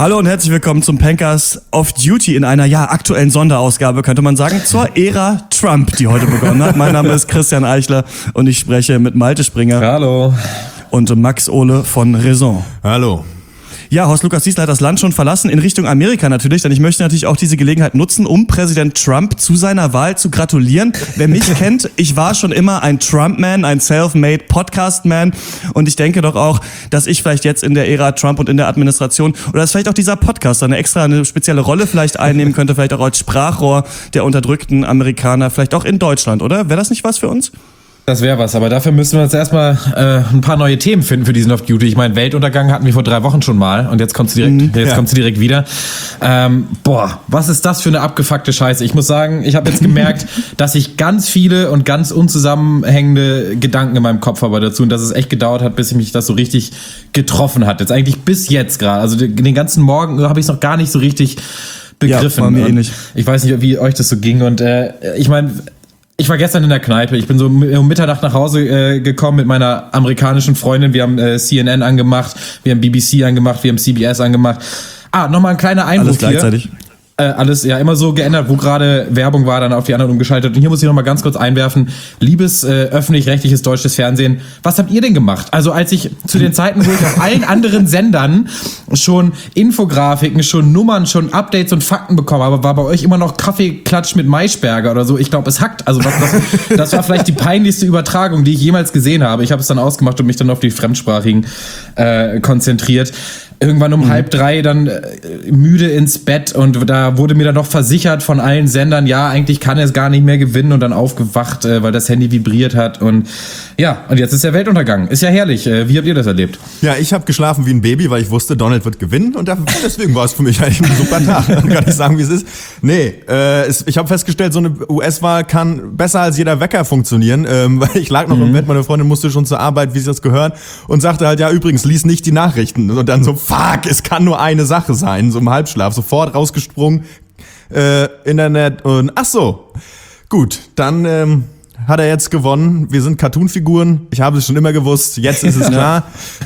Hallo und herzlich willkommen zum Pankers Off Duty in einer aktuellen Sonderausgabe, könnte man sagen, zur Ära Trump, die heute begonnen hat. Mein Name ist Christian Eichler und ich spreche mit Malte Springer. Hallo. Und Max Ohle von Raison. Hallo. Ja, Horst Lukas Diesel hat das Land schon verlassen, in Richtung Amerika natürlich, denn ich möchte natürlich auch diese Gelegenheit nutzen, um Präsident Trump zu seiner Wahl zu gratulieren. Wer mich kennt, ich war schon immer ein Trump-Man, ein Self-Made Podcast-Man und ich denke doch auch, dass ich vielleicht jetzt in der Ära Trump und in der Administration oder dass vielleicht auch dieser Podcast eine spezielle Rolle vielleicht einnehmen könnte, vielleicht auch als Sprachrohr der unterdrückten Amerikaner, vielleicht auch in Deutschland, oder? Wäre das nicht was für uns? Das wäre was, aber dafür müssen wir jetzt erstmal ein paar neue Themen finden für diesen Off Duty. Ich meine, Weltuntergang hatten wir vor 3 Wochen schon mal und jetzt kommt sie direkt wieder. Was ist das für eine abgefuckte Scheiße? Ich muss sagen, ich habe jetzt gemerkt, dass ich ganz viele und ganz unzusammenhängende Gedanken in meinem Kopf habe dazu und dass es echt gedauert hat, bis mich das so richtig getroffen hat. Jetzt eigentlich bis jetzt gerade. Also den ganzen Morgen habe ich es noch gar nicht so richtig begriffen. Ja, war mir ähnlich. Ich weiß nicht, wie euch das so ging und ich meine... Ich war gestern in der Kneipe. Ich bin so um Mitternacht nach Hause gekommen mit meiner amerikanischen Freundin. Wir haben CNN angemacht, wir haben BBC angemacht, wir haben CBS angemacht. Nochmal ein kleiner Einwurf alles gleichzeitig. Hier. Alles immer so geändert, wo gerade Werbung war, dann auf die anderen umgeschaltet. Und hier muss ich noch mal ganz kurz einwerfen, liebes öffentlich-rechtliches deutsches Fernsehen, was habt ihr denn gemacht? Also als ich zu den Zeiten, wo ich auf allen anderen Sendern schon Infografiken, schon Nummern, schon Updates und Fakten bekommen habe, war bei euch immer noch Kaffeeklatsch mit Maischberger oder so. Ich glaube, es hackt. Also das war vielleicht die peinlichste Übertragung, die ich jemals gesehen habe. Ich habe es dann ausgemacht und mich dann auf die Fremdsprachigen konzentriert. Irgendwann um 2:30 dann müde ins Bett und da wurde mir dann noch versichert von allen Sendern, ja, eigentlich kann er es gar nicht mehr gewinnen und dann aufgewacht, weil das Handy vibriert hat und jetzt ist der Weltuntergang. Ist ja herrlich. Wie habt ihr das erlebt? Ja, ich habe geschlafen wie ein Baby, weil ich wusste, Donald wird gewinnen und deswegen war es für mich eigentlich ein super Tag. Kann ich sagen, wie es ist? Nee, ich habe festgestellt, so eine US-Wahl kann besser als jeder Wecker funktionieren, weil ich lag noch im Bett, meine Freundin musste schon zur Arbeit, wie sie das gehört und sagte halt, ja, übrigens, lies nicht die Nachrichten und dann so, fuck, es kann nur eine Sache sein, so im Halbschlaf, sofort rausgesprungen, Internet und ach so, gut, dann hat er jetzt gewonnen, wir sind Cartoonfiguren, ich habe es schon immer gewusst, jetzt ist es klar,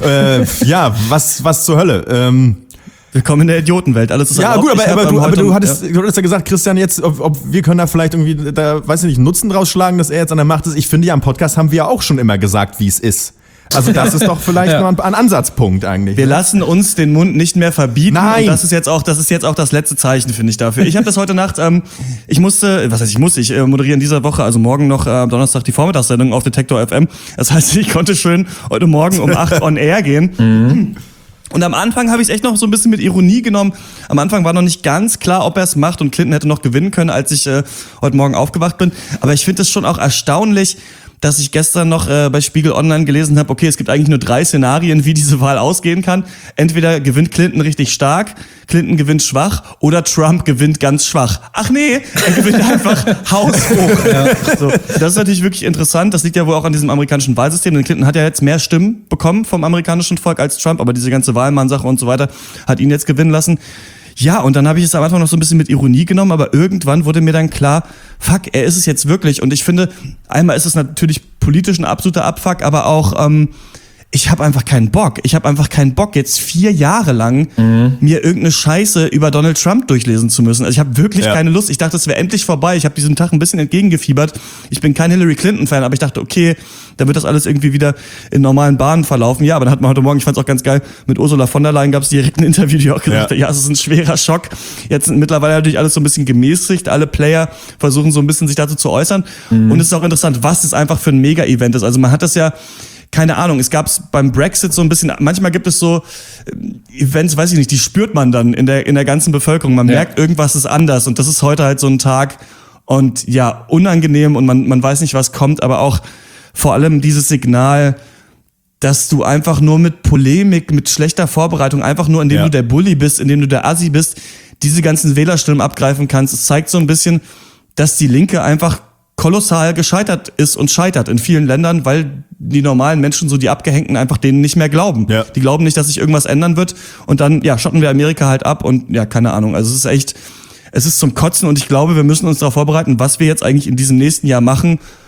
was zur Hölle, Willkommen in der Idiotenwelt, alles ist ja gut, aber du hattest ja gesagt, Christian, jetzt, ob wir können da vielleicht irgendwie, weiß ich nicht, Nutzen draus schlagen, dass er jetzt an der Macht ist, ich finde ja, im Podcast haben wir ja auch schon immer gesagt, wie es ist. Also das ist doch vielleicht noch ein Ansatzpunkt eigentlich. Wir lassen uns den Mund nicht mehr verbieten. Nein. Und das ist jetzt auch das letzte Zeichen, finde ich, dafür. Ich habe das heute Nacht, ich moderiere in dieser Woche, also morgen noch Donnerstag die Vormittagssendung auf Detektor FM. Das heißt, ich konnte schön heute Morgen um 8 on air gehen. Und am Anfang habe ich es echt noch so ein bisschen mit Ironie genommen. Am Anfang war noch nicht ganz klar, ob er es macht und Clinton hätte noch gewinnen können, als ich heute Morgen aufgewacht bin. Aber ich finde es schon auch erstaunlich, dass ich gestern noch bei Spiegel Online gelesen habe, okay, es gibt eigentlich nur 3 Szenarien, wie diese Wahl ausgehen kann. Entweder gewinnt Clinton richtig stark, Clinton gewinnt schwach oder Trump gewinnt ganz schwach. Ach nee, er gewinnt einfach haushoch. Ja, so. Das ist natürlich wirklich interessant. Das liegt ja wohl auch an diesem amerikanischen Wahlsystem. Denn Clinton hat ja jetzt mehr Stimmen bekommen vom amerikanischen Volk als Trump, aber diese ganze Wahlmann-Sache und so weiter hat ihn jetzt gewinnen lassen. Ja, und dann habe ich es am Anfang noch so ein bisschen mit Ironie genommen, aber irgendwann wurde mir dann klar, fuck, er ist es jetzt wirklich. Und ich finde, einmal ist es natürlich politisch ein absoluter Abfuck, aber auch, ich habe einfach keinen Bock. Ich habe einfach keinen Bock, jetzt 4 Jahre lang mir irgendeine Scheiße über Donald Trump durchlesen zu müssen. Also ich habe wirklich keine Lust. Ich dachte, es wäre endlich vorbei. Ich habe diesem Tag ein bisschen entgegengefiebert. Ich bin kein Hillary Clinton-Fan, aber ich dachte, okay, dann wird das alles irgendwie wieder in normalen Bahnen verlaufen. Ja, aber dann hat man heute Morgen, ich fand's auch ganz geil, mit Ursula von der Leyen gab es direkt ein Interview, die auch gesagt hat, es ist ein schwerer Schock. Jetzt sind mittlerweile natürlich alles so ein bisschen gemäßigt. Alle Player versuchen so ein bisschen sich dazu zu äußern. Und es ist auch interessant, was das einfach für ein Mega-Event ist. Also man hat das ja, keine Ahnung, es gab's beim Brexit so ein bisschen, manchmal gibt es so Events, weiß ich nicht, die spürt man dann in der ganzen Bevölkerung. Man merkt, irgendwas ist anders und das ist heute halt so ein Tag und ja, unangenehm und man weiß nicht, was kommt, aber auch vor allem dieses Signal, dass du einfach nur mit Polemik, mit schlechter Vorbereitung, einfach nur indem du der Bully bist, indem du der Assi bist, diese ganzen Wählerstimmen abgreifen kannst. Es zeigt so ein bisschen, dass die Linke einfach kolossal gescheitert ist und scheitert in vielen Ländern, weil die normalen Menschen, so die Abgehängten, einfach denen nicht mehr glauben. Ja. Die glauben nicht, dass sich irgendwas ändern wird und dann, schotten wir Amerika halt ab und keine Ahnung. Also es ist echt, es ist zum Kotzen und ich glaube, wir müssen uns darauf vorbereiten, was wir jetzt eigentlich in diesem nächsten Jahr machen,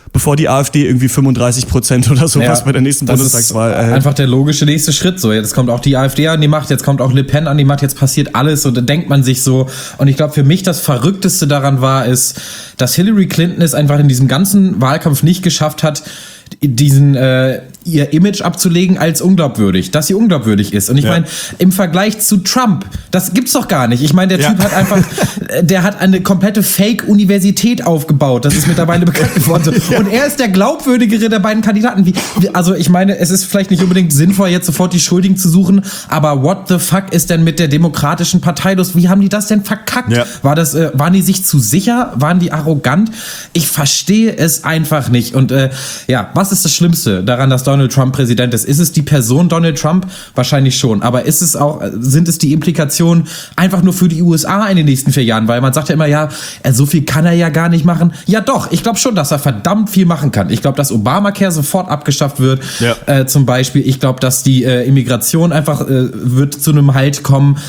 bevor die AfD irgendwie 35% oder sowas bei der nächsten Bundestagswahl erhält. Einfach der logische nächste Schritt. So, jetzt kommt auch die AfD an die Macht, jetzt kommt auch Le Pen an die Macht, jetzt passiert alles und da denkt man sich so. Und ich glaube, für mich das Verrückteste daran ist, dass Hillary Clinton es einfach in diesem ganzen Wahlkampf nicht geschafft hat, ihr Image abzulegen als unglaubwürdig, dass sie unglaubwürdig ist. Und ich meine, im Vergleich zu Trump, das gibt's doch gar nicht. Ich meine, der Typ hat einfach, der hat eine komplette Fake-Universität aufgebaut. Das ist mittlerweile bekannt geworden. Und er ist der glaubwürdigere der beiden Kandidaten. Also ich meine, es ist vielleicht nicht unbedingt sinnvoll, jetzt sofort die Schuldigen zu suchen, aber what the fuck ist denn mit der Demokratischen Partei los? Wie haben die das denn verkackt? Ja. Waren die sich zu sicher? Waren die arrogant? Ich verstehe es einfach nicht. Und was ist das Schlimmste daran, dass Donald Trump Präsident ist? Ist es die Person Donald Trump? Wahrscheinlich schon. Aber sind es die Implikationen einfach nur für die USA in den nächsten 4 Jahren? Weil man sagt ja immer, so viel kann er ja gar nicht machen. Ja doch, ich glaube schon, dass er verdammt viel machen kann. Ich glaube, dass Obamacare sofort abgeschafft wird. Ja. Zum Beispiel. Ich glaube, dass die Immigration einfach wird zu einem Halt kommen.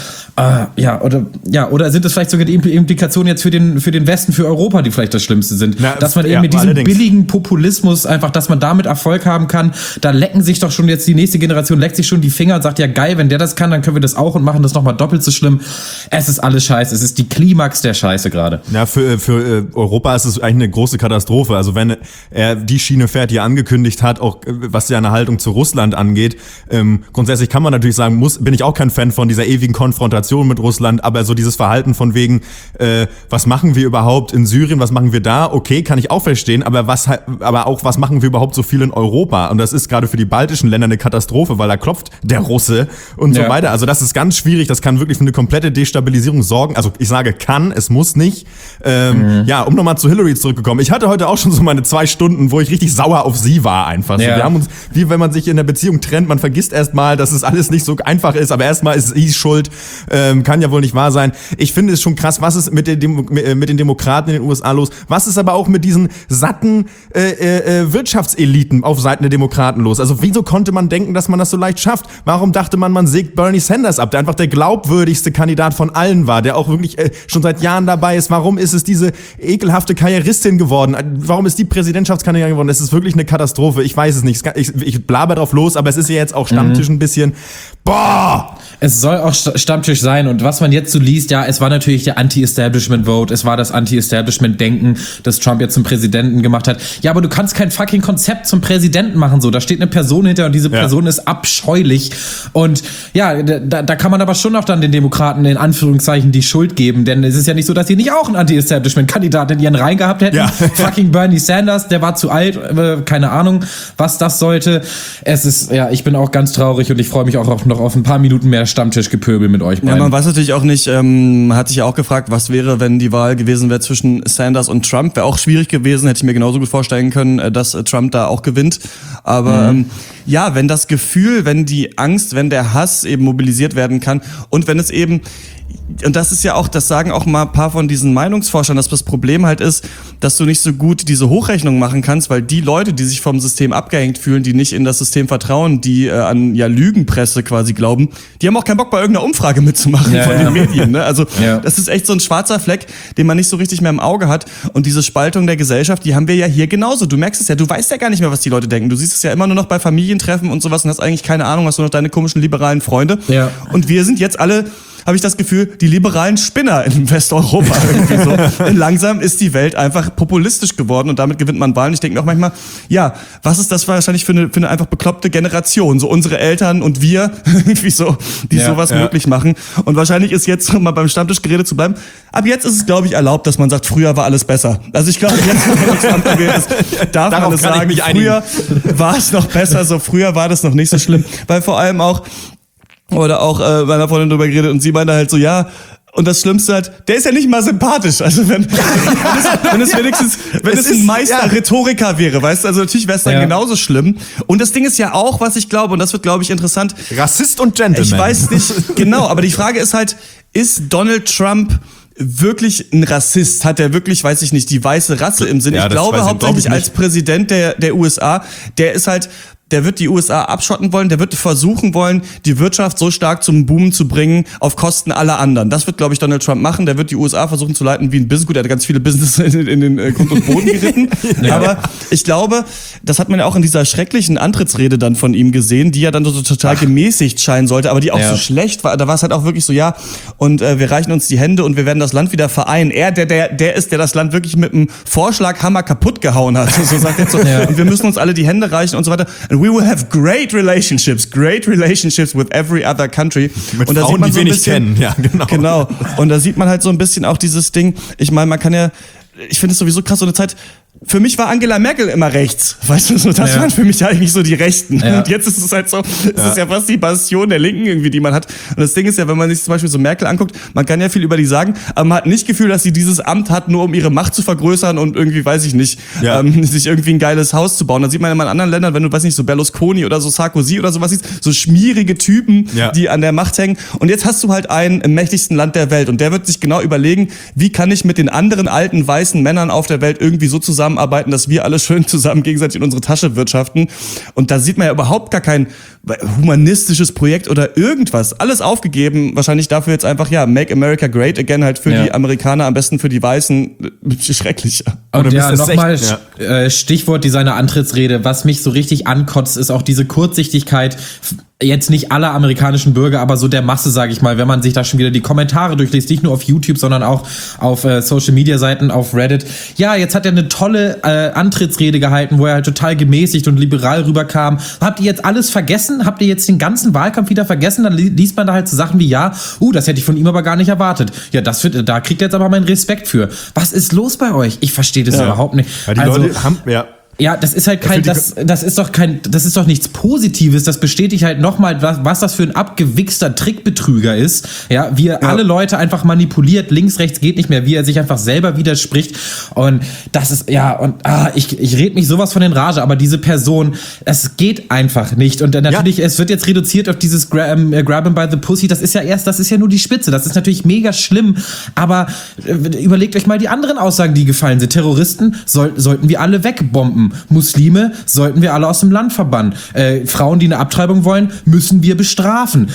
Oder sind es vielleicht sogar die Implikationen jetzt für den Westen, für Europa, die vielleicht das Schlimmste sind? Dass man eben mit diesem billigen Populismus einfach, dass man damit Erfolg haben kann, da lecken sich doch schon jetzt die nächste Generation, leckt sich schon die Finger und sagt, ja geil, wenn der das kann, dann können wir das auch und machen das nochmal doppelt so schlimm. Es ist alles scheiße, es ist die Klimax der Scheiße gerade. Ja, für Europa ist es eigentlich eine große Katastrophe. Also wenn er die Schiene fährt, die er angekündigt hat, auch was seine Haltung zu Russland angeht, grundsätzlich kann man natürlich sagen, bin ich auch kein Fan von dieser ewigen Konfrontation mit Russland, aber so dieses Verhalten von wegen, was machen wir überhaupt in Syrien, was machen wir da? Okay, kann ich auch verstehen, aber was machen wir überhaupt so viel in Europa? Und das ist gerade für die baltischen Länder eine Katastrophe, weil da klopft der Russe und so weiter. Also das ist ganz schwierig, das kann wirklich für eine komplette Destabilisierung sorgen. Also ich sage kann, es muss nicht. Um nochmal zu Hillary zurückgekommen. Ich hatte heute auch schon so meine 2 Stunden, wo ich richtig sauer auf sie war einfach. Ja. Wir haben uns, wie wenn man sich in der Beziehung trennt, man vergisst erstmal, dass es alles nicht so einfach ist, aber erstmal ist sie schuld. Kann ja wohl nicht wahr sein. Ich finde es schon krass, was ist mit den Demokraten in den USA los? Was ist aber auch mit diesen satten Wirtschaftseliten auf Seiten der Demokraten los? Also wieso konnte man denken, dass man das so leicht schafft? Warum dachte man sägt Bernie Sanders ab, der einfach der glaubwürdigste Kandidat von allen war, der auch wirklich schon seit Jahren dabei ist? Warum ist es diese ekelhafte Karrieristin geworden? Warum ist die Präsidentschaftskandidatin geworden? Das ist wirklich eine Katastrophe. Ich weiß es nicht. Ich blaber drauf los, aber es ist ja jetzt auch Stammtisch ein bisschen. Boah! Es soll auch Stammtisch sein und was man jetzt so liest, es war natürlich der Anti-Establishment-Vote, es war das Anti-Establishment-Denken, das Trump jetzt zum Präsidenten gemacht hat. Ja, aber du kannst kein fucking Konzept zum Präsidenten machen, so. Da steht eine Person hinter und diese Person ist abscheulich und da kann man aber schon auch dann den Demokraten in Anführungszeichen die Schuld geben, denn es ist ja nicht so, dass sie nicht auch einen Anti-Establishment-Kandidaten in ihren Reihen gehabt hätten. Ja. Fucking Bernie Sanders, der war zu alt, keine Ahnung, was das sollte. Ich bin auch ganz traurig und ich freue mich auch noch auf ein paar Minuten mehr Stammtischgepöbel mit euch beiden. Ja, man weiß natürlich auch nicht, hat sich ja auch gefragt, was wäre, wenn die Wahl gewesen wäre zwischen Sanders und Trump. Wäre auch schwierig gewesen, hätte ich mir genauso gut vorstellen können, dass Trump da auch gewinnt. Aber wenn das Gefühl, wenn die Angst, wenn der Hass eben mobilisiert werden kann und wenn es eben, und das ist ja auch, das sagen auch mal ein paar von diesen Meinungsforschern, dass das Problem halt ist, dass du nicht so gut diese Hochrechnung machen kannst, weil die Leute, die sich vom System abgehängt fühlen, die nicht in das System vertrauen, die an Lügenpresse quasi glauben, die haben auch keinen Bock bei irgendeiner Umfrage mitzumachen von den Medien. Ne? Also das ist echt so ein schwarzer Fleck, den man nicht so richtig mehr im Auge hat. Und diese Spaltung der Gesellschaft, die haben wir ja hier genauso. Du merkst es ja, du weißt ja gar nicht mehr, was die Leute denken. Du siehst es ja immer nur noch bei Familientreffen und sowas und hast eigentlich keine Ahnung, hast nur noch deine komischen liberalen Freunde. Ja. Und wir sind jetzt alle, habe ich das Gefühl, die liberalen Spinner in Westeuropa irgendwie so. Denn langsam ist die Welt einfach populistisch geworden und damit gewinnt man Wahlen. Ich denke mir auch manchmal, was ist das wahrscheinlich für eine einfach bekloppte Generation? So unsere Eltern und wir, irgendwie so, die sowas möglich machen. Und wahrscheinlich ist jetzt, um mal beim Stammtischgerede zu bleiben, ab jetzt ist es, glaube ich, erlaubt, dass man sagt, früher war alles besser. Also ich glaube, jetzt, wenn das Amt gewählt ist, darf man es sagen, früher war es noch besser, so früher war das noch nicht so schlimm. Weil vor allem auch, oder auch meiner Freundin drüber geredet und sie meinte halt so, und das Schlimmste halt, der ist ja nicht mal sympathisch. Also wenn es ein Meister-Rhetoriker wäre, weißt du, also natürlich wäre es dann genauso schlimm. Und das Ding ist ja auch, was ich glaube, und das wird, glaube ich, interessant. Rassist und Gentleman. Ich weiß nicht, genau, aber die Frage ist halt, ist Donald Trump wirklich ein Rassist? Hat er wirklich, weiß ich nicht, die weiße Rasse im Sinn? Ich glaube hauptsächlich als Präsident der USA, der ist halt der wird die USA abschotten wollen, der wird versuchen wollen, die Wirtschaft so stark zum Boomen zu bringen, auf Kosten aller anderen. Das wird, glaube ich, Donald Trump machen. Der wird die USA versuchen zu leiten wie ein Business. Gut, er hat ganz viele Business in den Grund und Boden geritten. Ja. Aber ich glaube, das hat man ja auch in dieser schrecklichen Antrittsrede dann von ihm gesehen, die ja dann so total gemäßigt scheinen sollte, aber die auch so schlecht war. Da war es halt auch wirklich so, ja, und wir reichen uns die Hände und wir werden das Land wieder vereinen. Er, der ist, der das Land wirklich mit einem Vorschlaghammer kaputt gehauen hat. So sagt er so. Und wir müssen uns alle die Hände reichen und so weiter. And we will have great relationships with every other country. Mit und da Frauen, sieht man die so ein wenig bisschen, kennen. Ja, genau. Und da sieht man halt so ein bisschen auch dieses Ding. Ich meine, man kann ja, ich finde es sowieso krass, so eine Zeit. Für mich war Angela Merkel immer rechts. Weißt du, so, das waren für mich eigentlich so die Rechten. Ja. Und jetzt ist es halt so, es ist ja fast die Bastion der Linken irgendwie, die man hat. Und das Ding ist ja, wenn man sich zum Beispiel so Merkel anguckt, man kann ja viel über die sagen, aber man hat nicht Gefühl, dass sie dieses Amt hat, nur um ihre Macht zu vergrößern und irgendwie, weiß ich nicht, sich irgendwie ein geiles Haus zu bauen. Da sieht man ja mal in anderen Ländern, wenn du, weiß nicht, so Berlusconi oder so Sarkozy oder sowas siehst, so schmierige Typen, die an der Macht hängen. Und jetzt hast du halt einen im mächtigsten Land der Welt. Und der wird sich genau überlegen, wie kann ich mit den anderen alten, weißen Männern auf der Welt irgendwie so zusammenarbeiten, dass wir alle schön zusammen gegenseitig in unsere Tasche wirtschaften. Und da sieht man ja überhaupt gar kein humanistisches Projekt oder irgendwas. Alles aufgegeben. Wahrscheinlich dafür jetzt einfach, Make America Great Again, halt für die Amerikaner, am besten für die Weißen. Schrecklich. Und ja, nochmal Stichwort seiner Antrittsrede. Was mich so richtig ankotzt, ist auch diese Kurzsichtigkeit. Jetzt nicht aller amerikanischen Bürger, aber so der Masse, sage ich mal, wenn man sich da schon wieder die Kommentare durchliest, nicht nur auf YouTube, sondern auch auf Social-Media-Seiten, auf Reddit. Ja, jetzt hat er eine tolle Antrittsrede gehalten, wo er halt total gemäßigt und liberal rüberkam. Habt ihr jetzt alles vergessen? Habt ihr jetzt den ganzen Wahlkampf wieder vergessen? Dann liest man da halt so Sachen wie, das hätte ich von ihm aber gar nicht erwartet. Ja, da kriegt er jetzt aber meinen Respekt für. Was ist los bei euch? Ich verstehe das überhaupt nicht. Ja, die Leute haben, Ja, das ist halt das ist doch nichts Positives. Das bestätigt halt nochmal, was das für ein abgewichster Trickbetrüger ist. Ja, wie er alle Leute einfach manipuliert, links, rechts geht nicht mehr, wie er sich einfach selber widerspricht. Und das ist, ich red mich sowas von in Rage, aber diese Person, es geht einfach nicht. Und natürlich, es wird jetzt reduziert auf dieses Grab him by the Pussy. Das ist ja nur die Spitze. Das ist natürlich mega schlimm. Aber überlegt euch mal die anderen Aussagen, die gefallen sind. Terroristen sollten wir alle wegbomben. Muslime sollten wir alle aus dem Land verbannen. Frauen, die eine Abtreibung wollen, müssen wir bestrafen.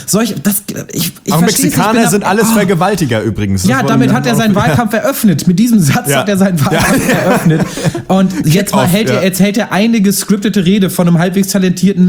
Auch Mexikaner sind alles Vergewaltiger übrigens. Ja, damit hat er seinen Wahlkampf eröffnet. Mit diesem Satz hat er seinen Wahlkampf eröffnet. Und jetzt hält er eine gescriptete Rede von einem halbwegs talentierten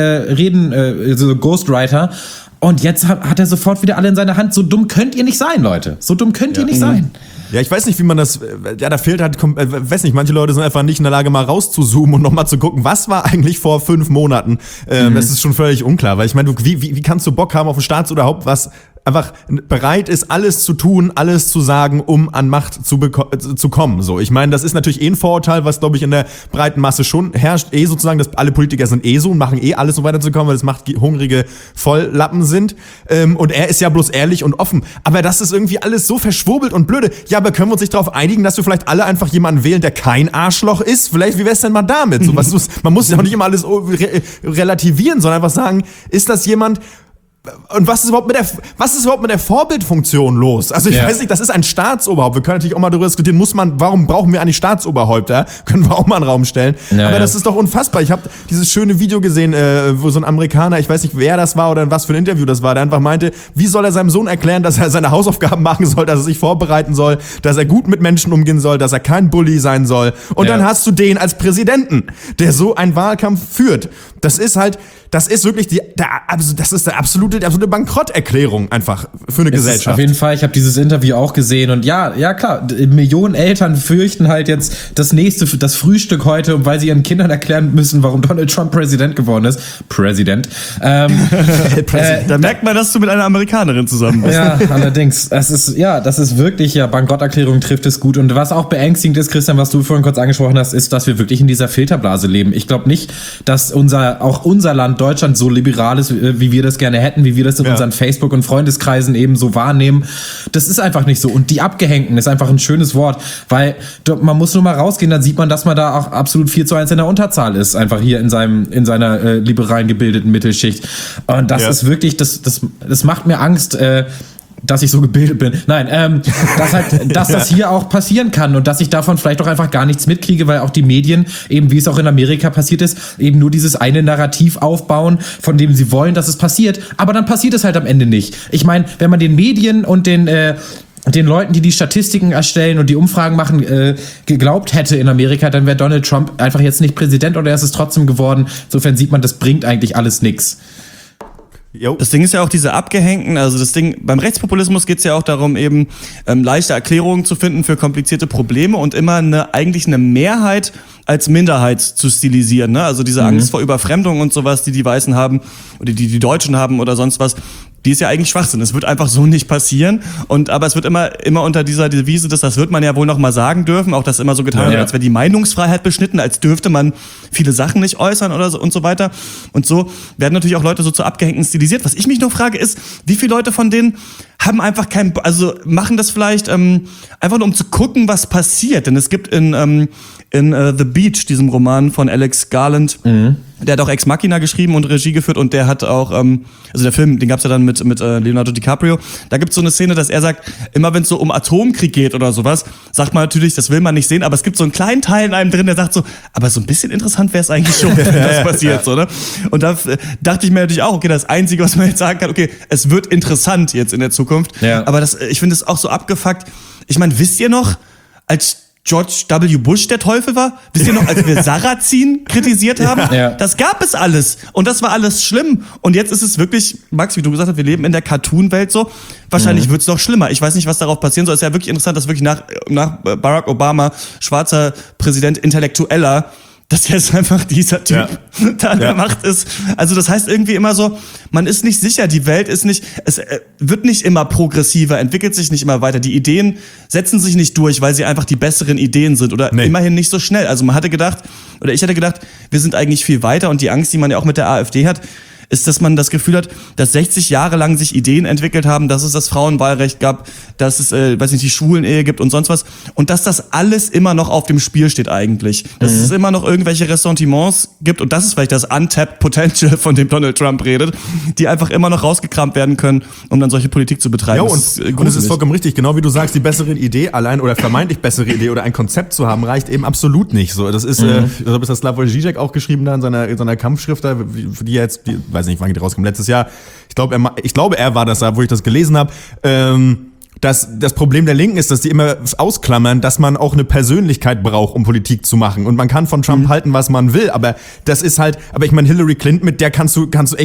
so Ghostwriter. Und jetzt hat er sofort wieder alle in seiner Hand. So dumm könnt ihr nicht sein, Leute. So dumm könnt ihr nicht sein. Ja, ich weiß nicht, wie man das, da fehlt halt, weiß nicht, manche Leute sind einfach nicht in der Lage, mal rauszuzoomen und nochmal zu gucken, was war eigentlich vor 5 Monaten. Das ist schon völlig unklar, weil ich meine, wie kannst du Bock haben auf ein Staatsoberhaupt, was einfach bereit ist, alles zu tun, alles zu sagen, um an Macht zu kommen. So, ich meine, das ist natürlich ein Vorurteil, was, glaube ich, in der breiten Masse schon herrscht. Sozusagen, dass alle Politiker sind so und machen alles, um weiterzukommen, weil das machthungrige Volllappen sind. Und er ist ja bloß ehrlich und offen. Aber das ist irgendwie alles so verschwurbelt und blöde. Ja, aber können wir uns nicht darauf einigen, dass wir vielleicht alle einfach jemanden wählen, der kein Arschloch ist? Vielleicht, wie wär's denn mal damit? So, man muss ja auch nicht immer alles relativieren, sondern einfach sagen, ist das jemand. Und was ist überhaupt mit der Vorbildfunktion los? Also ich weiß nicht, das ist ein Staatsoberhaupt. Wir können natürlich auch mal darüber diskutieren, warum brauchen wir eigentlich Staatsoberhäupter? Können wir auch mal in den Raum stellen. Aber das ist doch unfassbar. Ich habe dieses schöne Video gesehen, wo so ein Amerikaner, ich weiß nicht, wer das war oder was für ein Interview das war, der einfach meinte, wie soll er seinem Sohn erklären, dass er seine Hausaufgaben machen soll, dass er sich vorbereiten soll, dass er gut mit Menschen umgehen soll, dass er kein Bully sein soll. Und dann hast du den als Präsidenten, der so einen Wahlkampf führt. Das ist wirklich das ist die absolute Bankrotterklärung einfach für eine Gesellschaft. Auf jeden Fall, ich habe dieses Interview auch gesehen und ja klar, Millionen Eltern fürchten halt jetzt das Frühstück heute, weil sie ihren Kindern erklären müssen, warum Donald Trump Präsident geworden ist. Da merkt man, dass du mit einer Amerikanerin zusammen bist. Ja, allerdings. Das ist wirklich, Bankrotterklärung trifft es gut. Und was auch beängstigend ist, Christian, was du vorhin kurz angesprochen hast, ist, dass wir wirklich in dieser Filterblase leben. Ich glaube nicht, dass unser Land Deutschland so liberal ist, wie wir das gerne hätten, wie wir das in unseren Facebook- und Freundeskreisen eben so wahrnehmen. Das ist einfach nicht so. Und die Abgehängten ist einfach ein schönes Wort, weil man muss nur mal rausgehen, dann sieht man, dass man da auch absolut 4:1 in der Unterzahl ist, einfach hier in seiner liberalen gebildeten Mittelschicht. Und das ist wirklich, das macht mir Angst, dass ich so gebildet bin. Nein, dass das hier auch passieren kann und dass ich davon vielleicht auch einfach gar nichts mitkriege, weil auch die Medien, eben wie es auch in Amerika passiert ist, eben nur dieses eine Narrativ aufbauen, von dem sie wollen, dass es passiert, aber dann passiert es halt am Ende nicht. Ich meine, wenn man den Medien und den Leuten, die Statistiken erstellen und die Umfragen machen, geglaubt hätte in Amerika, dann wäre Donald Trump einfach jetzt nicht Präsident oder er ist es trotzdem geworden. Insofern sieht man, das bringt eigentlich alles nichts. Das Ding ist ja auch diese Abgehängten, also das Ding, beim Rechtspopulismus geht es ja auch darum, eben leichte Erklärungen zu finden für komplizierte Probleme und immer eigentlich eine Mehrheit als Minderheit zu stilisieren, ne? Also diese Angst vor Überfremdung und sowas, die Weißen haben oder die Deutschen haben oder sonst was, die ist ja eigentlich Schwachsinn. Es wird einfach so nicht passieren. Aber es wird immer unter dieser Devise, das wird man ja wohl noch mal sagen dürfen, auch das immer so getan wird, als wäre die Meinungsfreiheit beschnitten, als dürfte man viele Sachen nicht äußern oder so und so weiter. Und so werden natürlich auch Leute so zu Abgehängten stilisiert. Was ich mich nur frage ist, wie viele Leute von denen haben einfach also machen das vielleicht einfach nur um zu gucken, was passiert. Denn es gibt in The Beach, diesem Roman von Alex Garland, der hat auch Ex Machina geschrieben und Regie geführt und der hat auch, also der Film, den gab's ja dann mit Leonardo DiCaprio, da gibt's so eine Szene, dass er sagt, immer wenn es so um Atomkrieg geht oder sowas, sagt man natürlich, das will man nicht sehen, aber es gibt so einen kleinen Teil in einem drin, der sagt so, aber so ein bisschen interessant wäre es eigentlich schon, wenn das passiert, so, ne? Und da dachte ich mir natürlich auch, okay, das Einzige, was man jetzt sagen kann, okay, es wird interessant jetzt in der Zukunft, aber ich finde es auch so abgefuckt. Ich meine, wisst ihr noch, als George W. Bush der Teufel war? Wisst ihr noch, als wir Sarrazin kritisiert haben? Ja. Das gab es alles. Und das war alles schlimm. Und jetzt ist es wirklich, Max, wie du gesagt hast, wir leben in der Cartoon-Welt so. Wahrscheinlich wird's noch schlimmer. Ich weiß nicht, was darauf passieren soll. Es ist ja wirklich interessant, dass wirklich nach Barack Obama, schwarzer Präsident, Intellektueller, dass jetzt einfach dieser Typ da an der Macht ist. Also das heißt irgendwie immer so, man ist nicht sicher, die Welt ist nicht, es wird nicht immer progressiver, entwickelt sich nicht immer weiter. Die Ideen setzen sich nicht durch, weil sie einfach die besseren Ideen sind oder immerhin nicht so schnell. Also ich hatte gedacht, wir sind eigentlich viel weiter und die Angst, die man ja auch mit der AfD hat, ist, dass man das Gefühl hat, dass 60 Jahre lang sich Ideen entwickelt haben, dass es das Frauenwahlrecht gab, dass es, die Schwulenehe gibt und sonst was. Und dass das alles immer noch auf dem Spiel steht eigentlich. Dass es immer noch irgendwelche Ressentiments gibt. Und das ist vielleicht das Untapped Potential, von dem Donald Trump redet, die einfach immer noch rausgekramt werden können, um dann solche Politik zu betreiben. Ja, und es ist vollkommen richtig. Genau wie du sagst, die bessere Idee allein oder vermeintlich bessere Idee oder ein Konzept zu haben, reicht eben absolut nicht. So, das ist, so hat das Slavoj Žižek auch geschrieben da in seiner Kampfschrift, da, für die jetzt, weiß nicht, wann die rauskommen, letztes Jahr. Ich glaube, er war das da, wo ich das gelesen habe. Das Problem der Linken ist, dass die immer ausklammern, dass man auch eine Persönlichkeit braucht, um Politik zu machen. Und man kann von Trump halten, was man will, aber das ist halt, aber ich meine, Hillary Clinton, mit der kriegst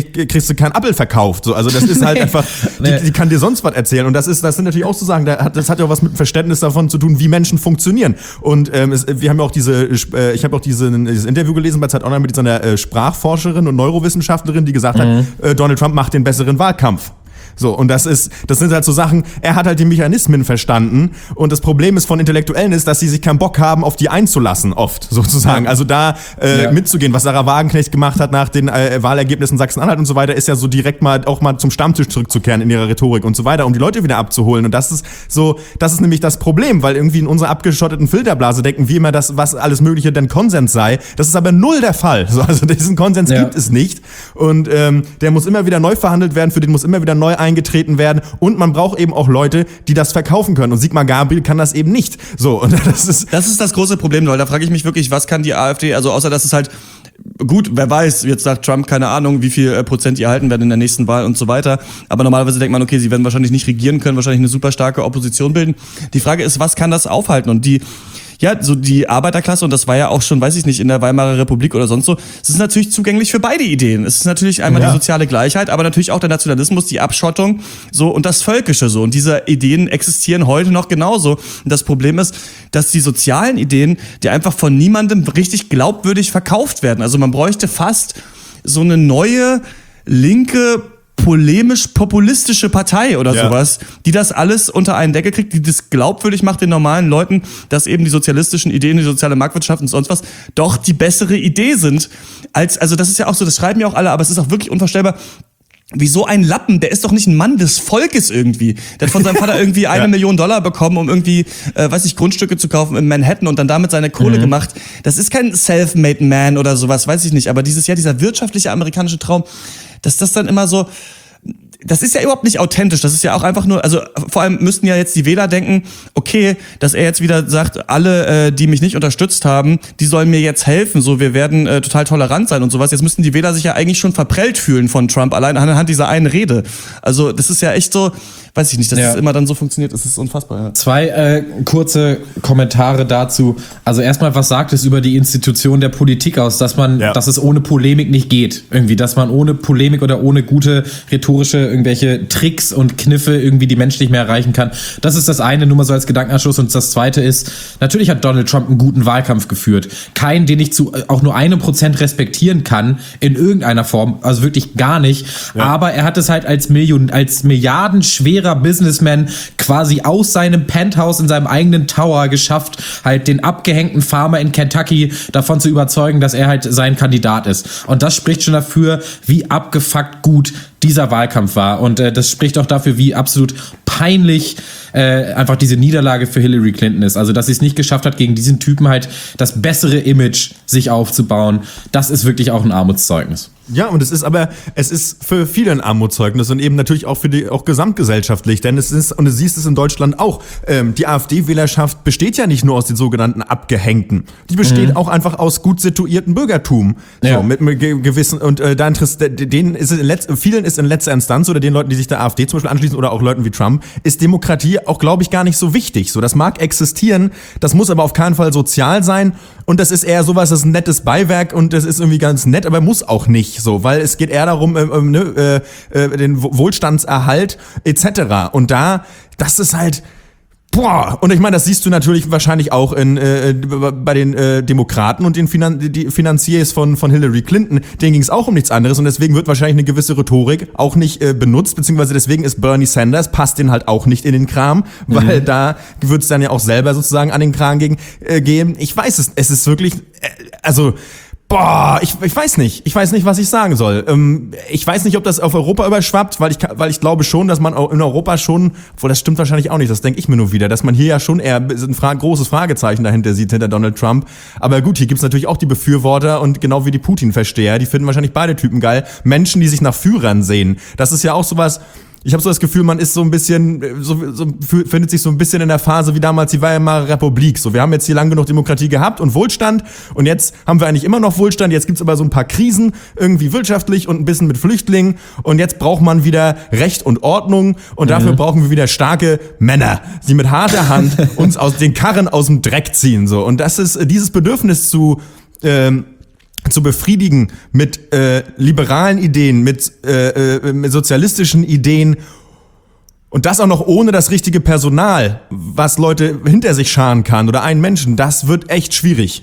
du keinen Appel verkauft. So, also das ist halt einfach, die kann dir sonst was erzählen. Und das sind natürlich auch so Sachen, das hat ja auch was mit dem Verständnis davon zu tun, wie Menschen funktionieren. Und wir haben ja auch ich habe auch dieses Interview gelesen bei Zeit Online mit dieser Sprachforscherin und Neurowissenschaftlerin, die gesagt hat, Donald Trump macht den besseren Wahlkampf. So, und das sind halt so Sachen, er hat halt die Mechanismen verstanden und das Problem ist von Intellektuellen ist, dass sie sich keinen Bock haben, auf die einzulassen, oft, sozusagen. Also da mitzugehen, was Sarah Wagenknecht gemacht hat nach den Wahlergebnissen Sachsen-Anhalt und so weiter, ist ja so direkt mal zum Stammtisch zurückzukehren in ihrer Rhetorik und so weiter, um die Leute wieder abzuholen. Und das ist nämlich das Problem, weil irgendwie in unserer abgeschotteten Filterblase denken wir immer, dass was alles Mögliche denn Konsens sei. Das ist aber null der Fall. So, also diesen Konsens gibt es nicht. Und der muss immer wieder neu verhandelt werden, für den muss immer wieder neu eingetreten werden und man braucht eben auch Leute, die das verkaufen können und Sigmar Gabriel kann das eben nicht. So, und das ist das große Problem, weil da frage ich mich wirklich, was kann die AfD, also außer dass es halt gut, wer weiß, jetzt sagt Trump, keine Ahnung, wie viel Prozent die erhalten werden in der nächsten Wahl und so weiter, aber normalerweise denkt man, okay, sie werden wahrscheinlich nicht regieren können, wahrscheinlich eine super starke Opposition bilden. Die Frage ist, was kann das aufhalten? Und die Arbeiterklasse, und das war ja auch schon, weiß ich nicht, in der Weimarer Republik oder sonst so, es ist natürlich zugänglich für beide Ideen. Es ist natürlich einmal die soziale Gleichheit, aber natürlich auch der Nationalismus, die Abschottung, so, und das Völkische, so. Und diese Ideen existieren heute noch genauso. Und das Problem ist, dass die sozialen Ideen, die einfach von niemandem richtig glaubwürdig verkauft werden. Also man bräuchte fast so eine neue, linke, polemisch-populistische Partei oder sowas, die das alles unter einen Deckel kriegt, die das glaubwürdig macht den normalen Leuten, dass eben die sozialistischen Ideen, die soziale Marktwirtschaft und sonst was doch die bessere Idee sind. Also das ist ja auch so, das schreiben ja auch alle, aber es ist auch wirklich unvorstellbar, wie so ein Lappen, der ist doch nicht ein Mann des Volkes irgendwie. Der hat von seinem Vater irgendwie $1 Million bekommen, um irgendwie, Grundstücke zu kaufen in Manhattan und dann damit seine Kohle gemacht. Das ist kein self-made man oder sowas, weiß ich nicht. Aber dieser wirtschaftliche amerikanische Traum, dass das dann immer so, das ist ja überhaupt nicht authentisch. Das ist ja auch einfach nur, also vor allem müssten ja jetzt die Wähler denken, okay, dass er jetzt wieder sagt, alle, die mich nicht unterstützt haben, die sollen mir jetzt helfen, so, wir werden total tolerant sein und sowas. Jetzt müssten die Wähler sich ja eigentlich schon verprellt fühlen von Trump, allein anhand dieser einen Rede. Also das ist ja echt so, weiß ich nicht, dass es immer dann so funktioniert, das ist unfassbar. Ja. 2 kurze Kommentare dazu. Also erstmal, was sagt es über die Institution der Politik aus, dass es ohne Polemik nicht geht, irgendwie, dass man ohne Polemik oder ohne gute rhetorische irgendwelche Tricks und Kniffe irgendwie die Menschen nicht mehr erreichen kann. Das ist das eine, nur mal so als Gedankenanschluss. Und das zweite ist, natürlich hat Donald Trump einen guten Wahlkampf geführt. Keinen, den ich zu auch nur 1% respektieren kann, in irgendeiner Form, also wirklich gar nicht. Ja. Aber er hat es halt als milliardenschwerer Businessman quasi aus seinem Penthouse in seinem eigenen Tower geschafft, halt den abgehängten Farmer in Kentucky davon zu überzeugen, dass er halt sein Kandidat ist. Und das spricht schon dafür, wie abgefuckt gut dieser Wahlkampf war. Und das spricht auch dafür, wie absolut peinlich einfach diese Niederlage für Hillary Clinton ist. Also, dass sie es nicht geschafft hat, gegen diesen Typen halt das bessere Image sich aufzubauen, das ist wirklich auch ein Armutszeugnis. Ja, und es ist für viele ein Armutszeugnis und eben natürlich auch auch gesamtgesellschaftlich, denn es ist, und du siehst es in Deutschland auch, die AfD-Wählerschaft besteht ja nicht nur aus den sogenannten Abgehängten, die besteht auch einfach aus gut situierten Bürgertum, so, mit gewissen, und denen ist vielen ist in letzter Instanz, oder den Leuten, die sich der AfD zum Beispiel anschließen, oder auch Leuten wie Trump, ist Demokratie auch, glaube ich, gar nicht so wichtig. So, das mag existieren, das muss aber auf keinen Fall sozial sein, und das ist eher sowas, das ist ein nettes Beiwerk und das ist irgendwie ganz nett, aber muss auch nicht. So, weil es geht eher darum, den Wohlstandserhalt etc. Und das ist halt, und ich meine, das siehst du natürlich wahrscheinlich auch bei den Demokraten und den die Finanziers von Hillary Clinton, denen ging es auch um nichts anderes und deswegen wird wahrscheinlich eine gewisse Rhetorik auch nicht benutzt, beziehungsweise deswegen ist Bernie Sanders, passt den halt auch nicht in den Kram, weil da wird es dann ja auch selber sozusagen an den Kran gehen. Ich weiß es ist wirklich, ich weiß nicht. Ich weiß nicht, was ich sagen soll. Ich weiß nicht, ob das auf Europa überschwappt, weil ich glaube schon, dass man auch in Europa schon, obwohl das stimmt wahrscheinlich auch nicht, das denke ich mir nur wieder, dass man hier ja schon eher ein großes Fragezeichen dahinter sieht, hinter Donald Trump. Aber gut, hier gibt's natürlich auch die Befürworter und genau wie die Putin-Versteher, die finden wahrscheinlich beide Typen geil. Menschen, die sich nach Führern sehen. Das ist ja auch sowas. Ich habe so das Gefühl, man ist so ein bisschen, findet sich so ein bisschen in der Phase wie damals die Weimarer Republik. So, wir haben jetzt hier lang genug Demokratie gehabt und Wohlstand und jetzt haben wir eigentlich immer noch Wohlstand. Jetzt gibt's aber so ein paar Krisen, irgendwie wirtschaftlich und ein bisschen mit Flüchtlingen und jetzt braucht man wieder Recht und Ordnung und dafür brauchen wir wieder starke Männer, die mit harter Hand uns aus den Karren aus dem Dreck ziehen. So, und das ist dieses Bedürfnis zu befriedigen mit liberalen Ideen, mit sozialistischen Ideen und das auch noch ohne das richtige Personal, was Leute hinter sich scharen kann oder einen Menschen, das wird echt schwierig.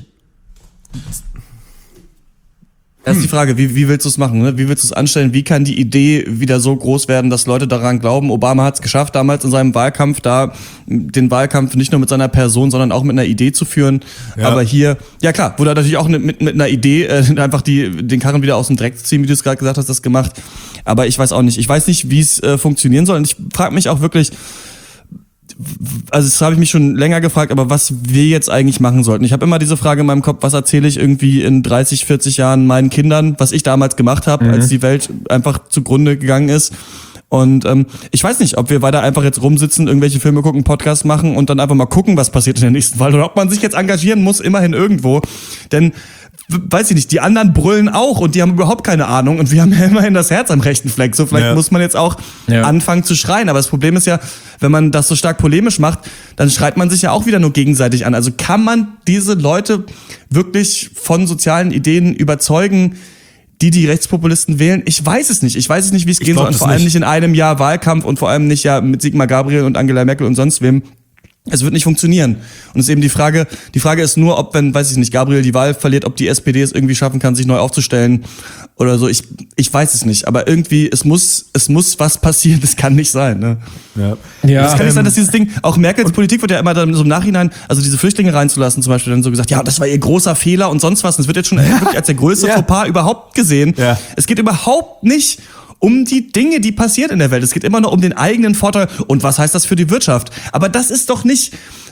Das ist die Frage, wie willst du es machen? Ne? Wie willst du es anstellen? Wie kann die Idee wieder so groß werden, dass Leute daran glauben? Obama hat es geschafft, damals in seinem Wahlkampf, den Wahlkampf nicht nur mit seiner Person, sondern auch mit einer Idee zu führen. Ja. Aber hier, ja klar, wurde er natürlich auch mit einer Idee einfach den Karren wieder aus dem Dreck ziehen, wie du es gerade gesagt hast, das gemacht. Aber ich weiß auch nicht. Ich weiß nicht, wie es funktionieren soll. Und ich frage mich auch wirklich, also das habe ich mich schon länger gefragt, aber was wir jetzt eigentlich machen sollten. Ich habe immer diese Frage in meinem Kopf, was erzähle ich irgendwie in 30, 40 Jahren meinen Kindern, was ich damals gemacht habe, als die Welt einfach zugrunde gegangen ist. Und ich weiß nicht, ob wir weiter einfach jetzt rumsitzen, irgendwelche Filme gucken, Podcasts machen und dann einfach mal gucken, was passiert in der nächsten Wahl oder ob man sich jetzt engagieren muss, immerhin irgendwo. Denn weiß ich nicht, die anderen brüllen auch und die haben überhaupt keine Ahnung und wir haben ja immerhin das Herz am rechten Fleck. So, vielleicht muss man jetzt auch anfangen zu schreien. Aber das Problem ist ja, wenn man das so stark polemisch macht, dann schreit man sich ja auch wieder nur gegenseitig an. Also kann man diese Leute wirklich von sozialen Ideen überzeugen, die Rechtspopulisten wählen? Ich weiß es nicht. Ich weiß es nicht, wie es gehen soll. Und vor allem nicht in einem Jahr Wahlkampf und vor allem nicht ja mit Sigmar Gabriel und Angela Merkel und sonst wem. Es wird nicht funktionieren. Und es ist eben die Frage ist nur, ob, wenn, weiß ich nicht, Gabriel die Wahl verliert, ob die SPD es irgendwie schaffen kann, sich neu aufzustellen oder so. Ich weiß es nicht. Aber irgendwie, es muss was passieren. Das kann nicht sein, ne? Ja. Das kann nicht sein, dass dieses Ding, auch Merkels Politik wird ja immer dann so im Nachhinein, also diese Flüchtlinge reinzulassen zum Beispiel, dann so gesagt, ja, das war ihr großer Fehler und sonst was. Und es wird jetzt schon wirklich als der größte Fauxpas überhaupt gesehen. Ja. Es geht überhaupt nicht um die Dinge, die passieren in der Welt. Es geht immer nur um den eigenen Vorteil. Und was heißt das für die Wirtschaft? Aber das ist doch nicht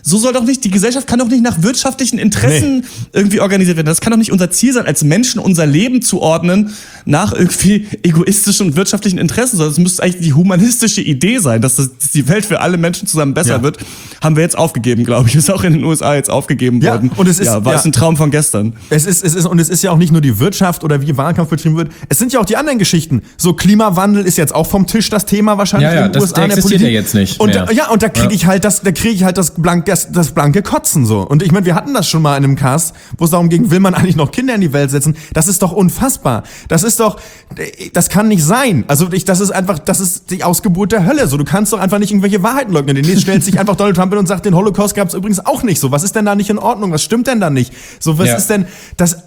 so soll doch nicht, die Gesellschaft kann doch nicht nach wirtschaftlichen Interessen irgendwie organisiert werden. Das kann doch nicht unser Ziel sein, als Menschen unser Leben zu ordnen nach irgendwie egoistischen und wirtschaftlichen Interessen, sondern es müsste eigentlich die humanistische Idee sein, dass die Welt für alle Menschen zusammen besser wird. Haben wir jetzt aufgegeben, glaube ich. Ist auch in den USA jetzt aufgegeben worden. Und es ist, war es ein Traum von gestern. Es ist ja auch nicht nur die Wirtschaft oder wie Wahlkampf betrieben wird. Es sind ja auch die anderen Geschichten. So Klimawandel ist jetzt auch vom Tisch das Thema wahrscheinlich in den USA. Der existiert ja jetzt nicht. Und da kriege ich halt das blanke Kotzen so. Und ich meine, wir hatten das schon mal in einem Cast, wo es darum ging, will man eigentlich noch Kinder in die Welt setzen? Das ist doch unfassbar. Das kann nicht sein. Also das ist die Ausgeburt der Hölle. So, du kannst doch einfach nicht irgendwelche Wahrheiten leugnen. Demnächst stellt sich einfach Donald Trump hin und sagt, den Holocaust gab es übrigens auch nicht. So, was ist denn da nicht in Ordnung? Was stimmt denn da nicht? So, was ist denn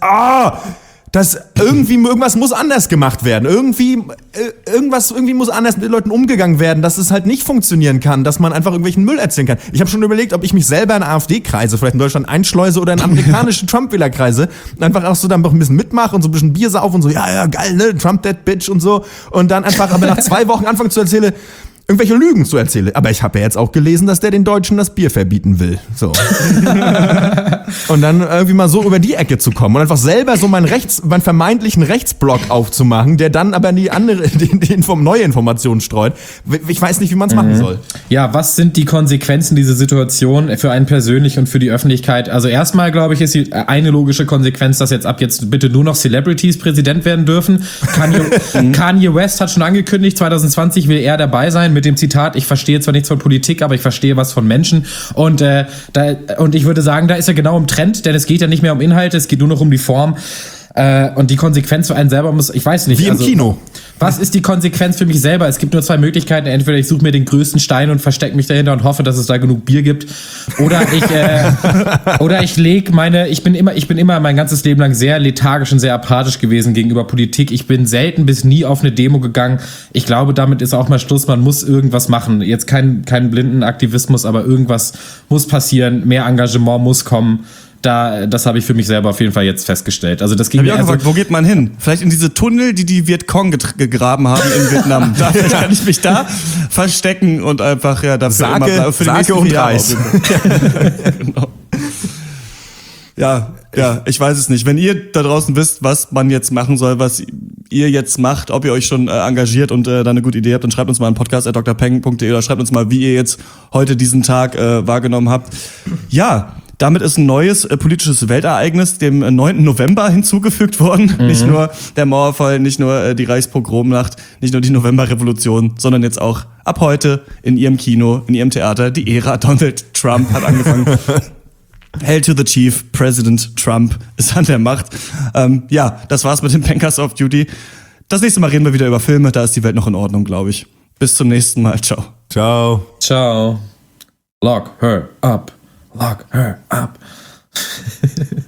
irgendwas muss anders gemacht werden. Irgendwie muss anders mit Leuten umgegangen werden, dass es halt nicht funktionieren kann, dass man einfach irgendwelchen Müll erzählen kann. Ich habe schon überlegt, ob ich mich selber in AfD-Kreise, vielleicht in Deutschland einschleuse oder in amerikanische Trump-Wähler-Kreise, einfach auch so dann noch ein bisschen mitmache und so ein bisschen Bier sauf und so, ja, geil, ne, Trump that bitch und so. Und dann einfach aber nach 2 Wochen anfangen zu erzählen, irgendwelche Lügen zu erzählen. Aber ich habe ja jetzt auch gelesen, dass der den Deutschen das Bier verbieten will. So. Und dann irgendwie mal so über die Ecke zu kommen und einfach selber so meinen vermeintlichen Rechtsblock aufzumachen, der dann aber die neue Informationen streut. Ich weiß nicht, wie man es machen soll. Ja, was sind die Konsequenzen dieser Situation für einen persönlich und für die Öffentlichkeit? Also erstmal, glaube ich, ist eine logische Konsequenz, dass ab jetzt bitte nur noch Celebrities Präsident werden dürfen. Kanye West hat schon angekündigt, 2020 will er dabei sein, mit dem Zitat, ich verstehe zwar nichts von Politik, aber ich verstehe was von Menschen. Und ich würde sagen, da ist er genau im Trend, denn es geht ja nicht mehr um Inhalte, es geht nur noch um die Form. Und die Konsequenz für einen selber muss, ich weiß nicht. Wie im Kino. Was ist die Konsequenz für mich selber? Es gibt nur 2 Möglichkeiten. Entweder ich suche mir den größten Stein und verstecke mich dahinter und hoffe, dass es da genug Bier gibt. Oder ich lege ich bin immer mein ganzes Leben lang sehr lethargisch und sehr apathisch gewesen gegenüber Politik. Ich bin selten bis nie auf eine Demo gegangen. Ich glaube, damit ist auch mal Schluss. Man muss irgendwas machen. Jetzt kein blinden Aktivismus, aber irgendwas muss passieren. Mehr Engagement muss kommen. Das habe ich für mich selber auf jeden Fall jetzt festgestellt. Also das ging mir gefragt, wo geht man hin? Vielleicht in diese Tunnel, die Vietcong gegraben haben in Vietnam. Dafür kann ich mich da verstecken und einfach dafür Sake und Reis. Genau. Ja, ich weiß es nicht. Wenn ihr da draußen wisst, was man jetzt machen soll, was ihr jetzt macht, ob ihr euch schon engagiert und da eine gute Idee habt, dann schreibt uns mal an podcast@drpeng.de oder schreibt uns mal, wie ihr jetzt heute diesen Tag wahrgenommen habt. Ja, damit ist ein neues politisches Weltereignis dem 9. November hinzugefügt worden. Nicht nur der Mauerfall, nicht nur die Reichspogromnacht, nicht nur die Novemberrevolution, sondern jetzt auch ab heute in ihrem Kino, in ihrem Theater, die Ära Donald Trump hat angefangen. Hail to the Chief, President Trump ist an der Macht. Das war's mit den Bankers of Duty. Das nächste Mal reden wir wieder über Filme, da ist die Welt noch in Ordnung, glaube ich. Bis zum nächsten Mal, ciao. Ciao. Ciao. Lock her up. Lock her up.